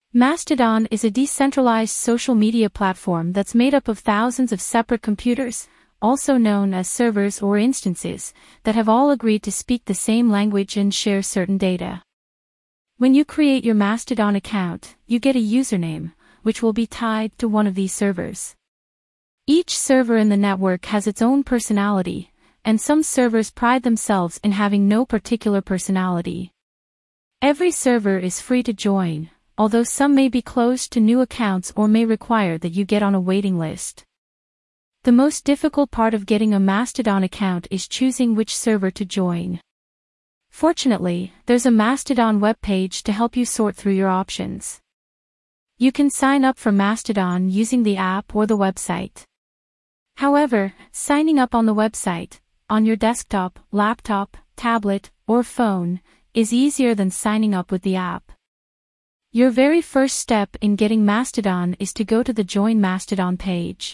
Mastodon is a decentralized social media platform that's made up of thousands of separate computers, also known as servers or instances, that have all agreed to speak the same language and share certain data. When you create your Mastodon account, you get a username, which will be tied to one of these servers. Each server in the network has its own personality, and some servers pride themselves in having no particular personality. Every server is free to join, although some may be closed to new accounts or may require that you get on a waiting list. The most difficult part of getting a Mastodon account is choosing which server to join. Fortunately, there's a Mastodon webpage to help you sort through your options. You can sign up for Mastodon using the app or the website. However, signing up on the website, on your desktop, laptop, tablet, or phone, is easier than signing up with the app. Your very first step in getting Mastodon is to go to the Join Mastodon page.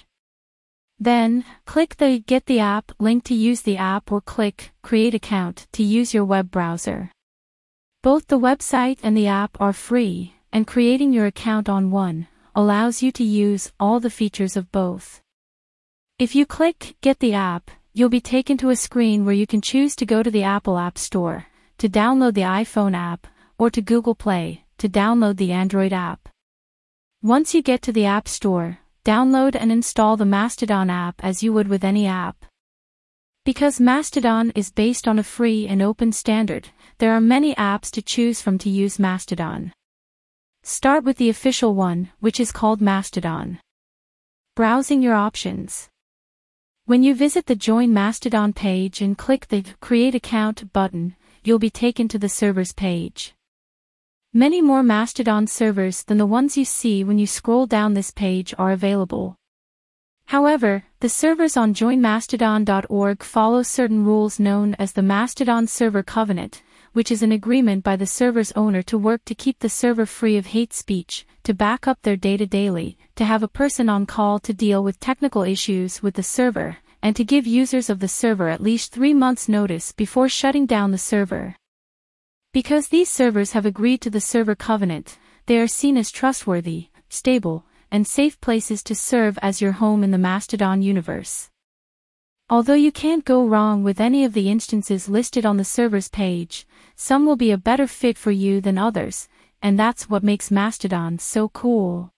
Then, click the Get the App link to use the app or click Create Account to use your web browser. Both the website and the app are free, and creating your account on one allows you to use all the features of both. If you click Get the App, you'll be taken to a screen where you can choose to go to the Apple App Store to download the iPhone app, or to Google Play to download the Android app. Once you get to the App Store, download and install the Mastodon app as you would with any app. Because Mastodon is based on a free and open standard, there are many apps to choose from to use Mastodon. Start with the official one, which is called Mastodon. Browsing your options. When you visit the Join Mastodon page and click the Create Account button, you'll be taken to the servers page. Many more Mastodon servers than the ones you see when you scroll down this page are available. However, the servers on joinmastodon.org follow certain rules known as the Mastodon Server Covenant, which is an agreement by the server's owner to work to keep the server free of hate speech, to back up their data daily, to have a person on call to deal with technical issues with the server, and to give users of the server at least 3 months' notice before shutting down the server. Because these servers have agreed to the server covenant, they are seen as trustworthy, stable, and safe places to serve as your home in the Mastodon universe. Although you can't go wrong with any of the instances listed on the servers page, some will be a better fit for you than others, and that's what makes Mastodon so cool.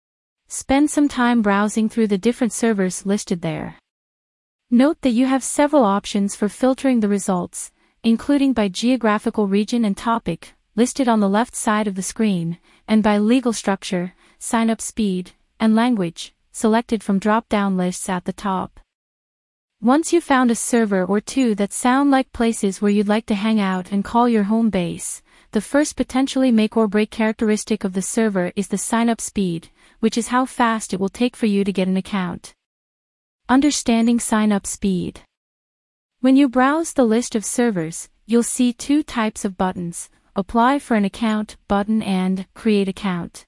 Spend some time browsing through the different servers listed there. Note that you have several options for filtering the results, including by geographical region and topic, listed on the left side of the screen, and by legal structure, sign-up speed, and language, selected from drop-down lists at the top. Once you've found a server or two that sound like places where you'd like to hang out and call your home base, the first potentially make-or-break characteristic of the server is the sign-up speed, which is how fast it will take for you to get an account. Understanding sign-up speed. When you browse the list of servers, you'll see 2 types of buttons: Apply for an Account button and Create Account.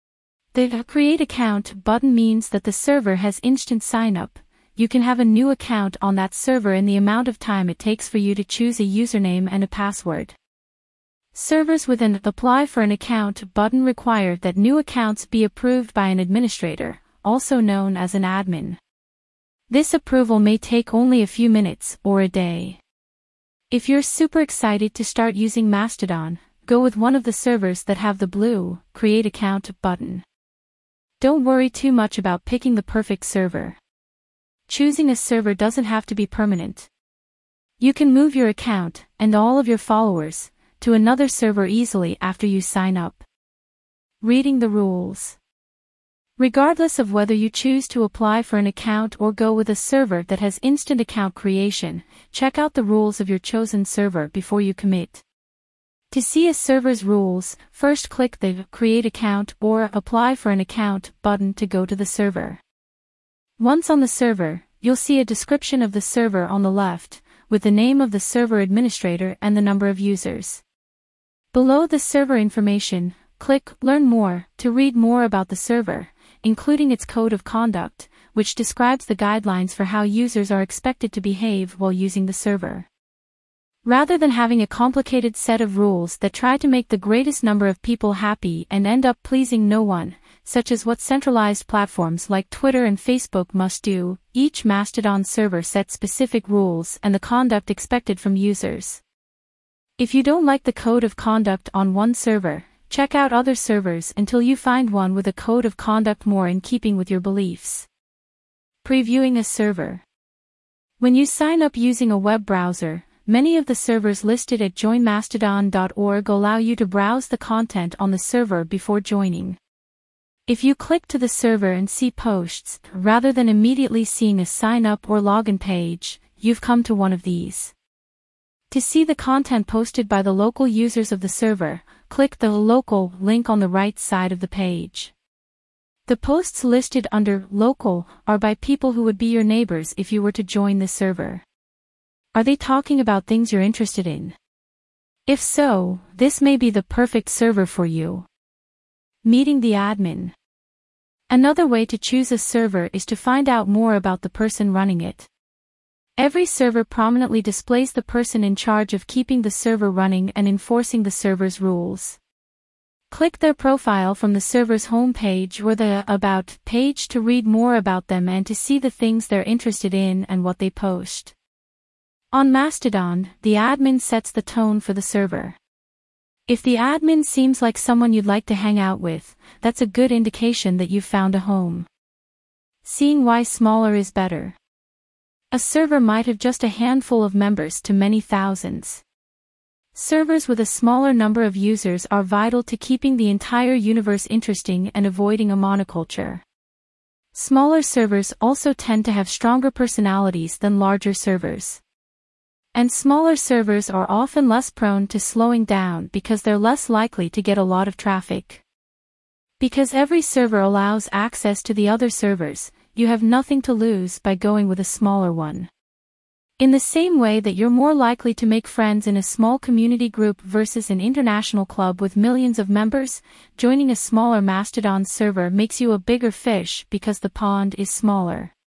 The Create Account button means that the server has instant sign-up. You can have a new account on that server in the amount of time it takes for you to choose a username and a password. Servers with an Apply for an Account button require that new accounts be approved by an administrator, also known as an admin. This approval may take only a few minutes or a day. If you're super excited to start using Mastodon, go with one of the servers that have the blue Create Account button. Don't worry too much about picking the perfect server. Choosing a server doesn't have to be permanent. You can move your account, and all of your followers, to another server easily after you sign up. Reading the rules. Regardless of whether you choose to apply for an account or go with a server that has instant account creation, check out the rules of your chosen server before you commit. To see a server's rules, first click the Create Account or Apply for an Account button to go to the server. Once on the server, you'll see a description of the server on the left, with the name of the server administrator and the number of users. Below the server information, click Learn More to read more about the server, including its code of conduct, which describes the guidelines for how users are expected to behave while using the server. Rather than having a complicated set of rules that try to make the greatest number of people happy and end up pleasing no one, such as what centralized platforms like Twitter and Facebook must do, each Mastodon server sets specific rules and the conduct expected from users. If you don't like the code of conduct on one server, check out other servers until you find one with a code of conduct more in keeping with your beliefs. Previewing a server. When you sign up using a web browser, many of the servers listed at joinmastodon.org allow you to browse the content on the server before joining. If you click to the server and see posts, rather than immediately seeing a sign-up or login page, you've come to one of these. To see the content posted by the local users of the server, click the Local link on the right side of the page. The posts listed under Local are by people who would be your neighbors if you were to join the server. Are they talking about things you're interested in? If so, this may be the perfect server for you. Meeting the admin. Another way to choose a server is to find out more about the person running it. Every server prominently displays the person in charge of keeping the server running and enforcing the server's rules. Click their profile from the server's homepage or the About page to read more about them and to see the things they're interested in and what they post. On Mastodon, the admin sets the tone for the server. If the admin seems like someone you'd like to hang out with, that's a good indication that you've found a home. Seeing why smaller is better. A server might have just a handful of members to many thousands. Servers with a smaller number of users are vital to keeping the entire universe interesting and avoiding a monoculture. Smaller servers also tend to have stronger personalities than larger servers. And smaller servers are often less prone to slowing down because they're less likely to get a lot of traffic. Because every server allows access to the other servers, you have nothing to lose by going with a smaller one. In the same way that you're more likely to make friends in a small community group versus an international club with millions of members, joining a smaller Mastodon server makes you a bigger fish because the pond is smaller.